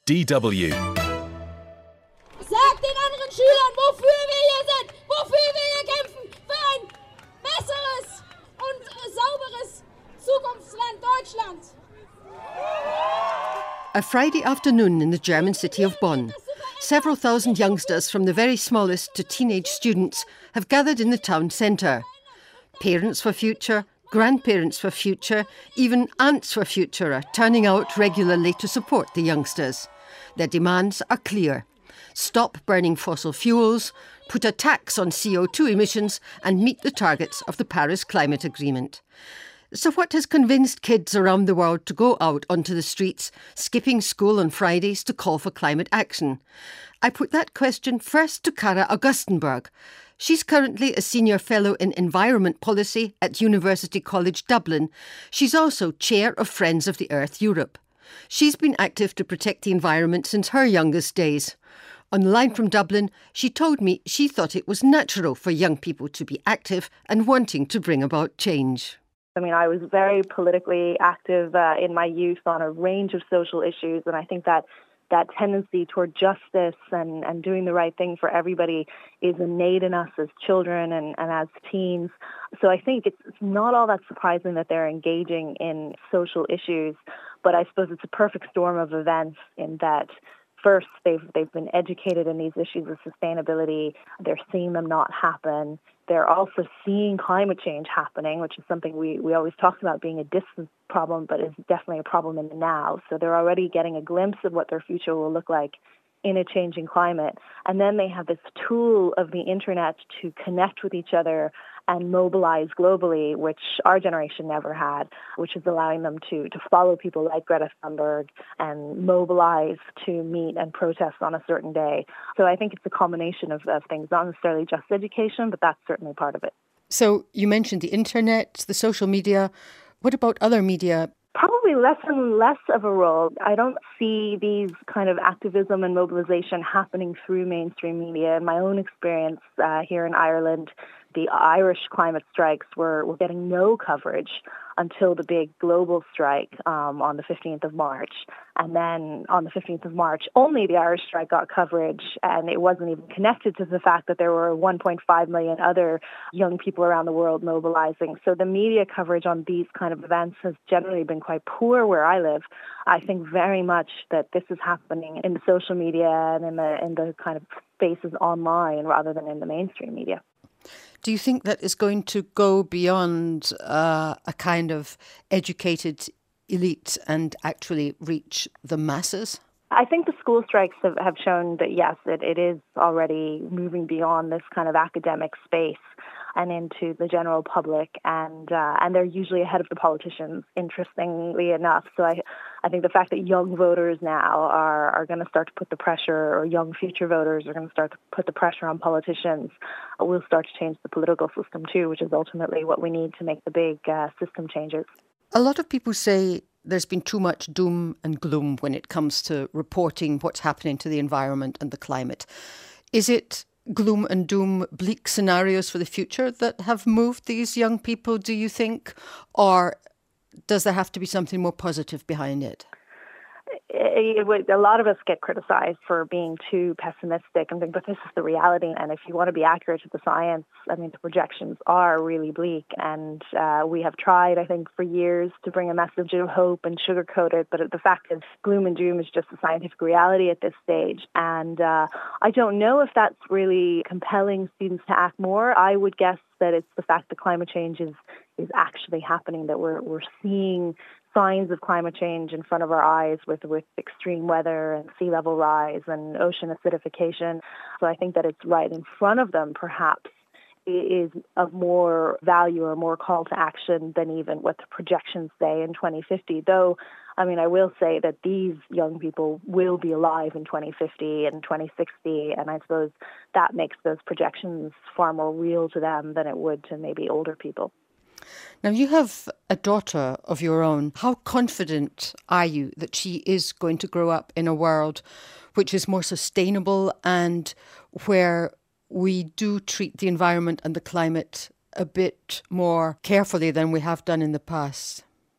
DW. Sagt den anderen Schülern, wofür wir hier sind, wofür wir hier kämpfen, für ein besseres und sauberes Zukunftsland Deutschland. A Friday afternoon in the German city of Bonn. Several thousand youngsters, from the very smallest to teenage students, have gathered in the town centre. Parents for Future, grandparents for Future, even aunts for Future are turning out regularly to support the youngsters. Their demands are clear. Stop burning fossil fuels, put a tax on CO2 emissions and meet the targets of the Paris Climate Agreement. So what has convinced kids around the world to go out onto the streets, skipping school on Fridays to call for climate action? I put that question first to Cara Augustenberg. She's currently a senior fellow in environment policy at University College Dublin. She's also chair of Friends of the Earth Europe. She's been active to protect the environment since her youngest days. On the line from Dublin, she told me she thought it was natural for young people to be active and wanting to bring about change. I was very politically active in my youth on a range of social issues, and I think that tendency toward justice and doing the right thing for everybody is innate in us as children and as teens. So I think it's not all that surprising that they're engaging in social issues, but I suppose it's a perfect storm of events in that first, they've been educated in these issues of sustainability. They're seeing them not happen. They're also seeing climate change happening, which is something we always talk about being a distant problem, but is definitely a problem in the now. So they're already getting a glimpse of what their future will look like in a changing climate. And then they have this tool of the internet to connect with each other and mobilize globally, which our generation never had, which is allowing them to follow people like Greta Thunberg and mobilize to meet and protest on a certain day. So I think it's a combination of things, not necessarily just education, but that's certainly part of it. So you mentioned the internet, the social media. What about other media? Probably less and less of a role. I don't see these kind of activism and mobilization happening through mainstream media. In my own experience here in Ireland, the Irish climate strikes were getting no coverage until the big global strike on the 15th of March. And then on the 15th of March, only the Irish strike got coverage, and it wasn't even connected to the fact that there were 1.5 million other young people around the world mobilizing. So the media coverage on these kind of events has generally been quite poor where I live. I think very much that this is happening in the social media and in the kind of spaces online rather than in the mainstream media. Do you think that is going to go beyond a kind of educated elite and actually reach the masses? I think the school strikes have shown that, yes, it is already moving beyond this kind of academic space and into the general public, and they're usually ahead of the politicians, interestingly enough. So I think the fact that young voters now are going to start to put the pressure, or young future voters are going to start to put the pressure on politicians, will start to change the political system too, which is ultimately what we need to make the big system changes. A lot of people say there's been too much doom and gloom when it comes to reporting what's happening to the environment and the climate. Is it gloom and doom, bleak scenarios for the future that have moved these young people, do you think? Or does there have to be something more positive behind it? A lot of us get criticized for being too pessimistic, but this is the reality. And if you want to be accurate to the science, the projections are really bleak. And we have tried, I think, for years to bring a message of hope and sugarcoat it. But the fact is, gloom and doom is just a scientific reality at this stage. And I don't know if that's really compelling students to act more. I would guess that it's the fact that climate change is actually happening, that we're seeing signs of climate change in front of our eyes with extreme weather and sea level rise and ocean acidification. So I think that it's right in front of them, perhaps, is of more value or more call to action than even what the projections say in 2050. Though, I will say that these young people will be alive in 2050 and 2060, and I suppose that makes those projections far more real to them than it would to maybe older people. Now, you have a daughter of your own. How confident are you that she is going to grow up in a world which is more sustainable and where we do treat the environment and the climate a bit more carefully than we have done in the past?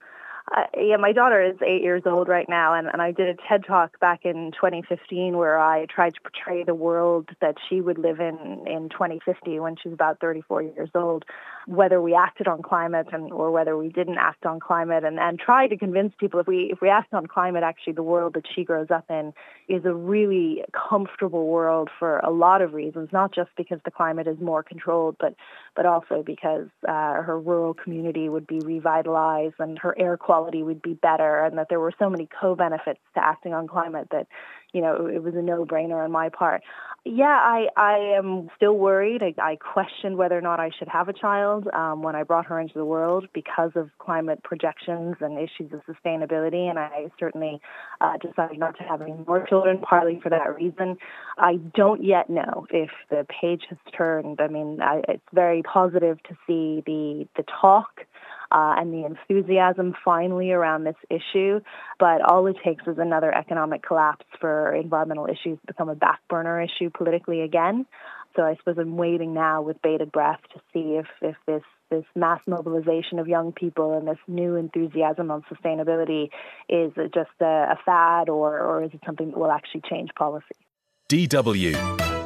Yeah, my daughter is 8 years old right now, and I did a TED Talk back in 2015 where I tried to portray the world that she would live in 2050 when she's about 34 years old, whether we acted on climate or whether we didn't act on climate, and try to convince people if we act on climate, actually the world that she grows up in is a really comfortable world for a lot of reasons, not just because the climate is more controlled, but also because her rural community would be revitalized and her air quality would be better, and that there were so many co-benefits to acting on climate that, it was a no-brainer on my part. Yeah, I am still worried. I questioned whether or not I should have a child when I brought her into the world because of climate projections and issues of sustainability, and I certainly decided not to have any more children, partly for that reason. I don't yet know if the page has turned. I mean, it's very positive to see the talk and the enthusiasm finally around this issue, but all it takes is another economic collapse for environmental issues to become a back burner issue politically again. So I suppose I'm waiting now with bated breath to see if this mass mobilization of young people and this new enthusiasm on sustainability is just a fad or is it something that will actually change policy. DW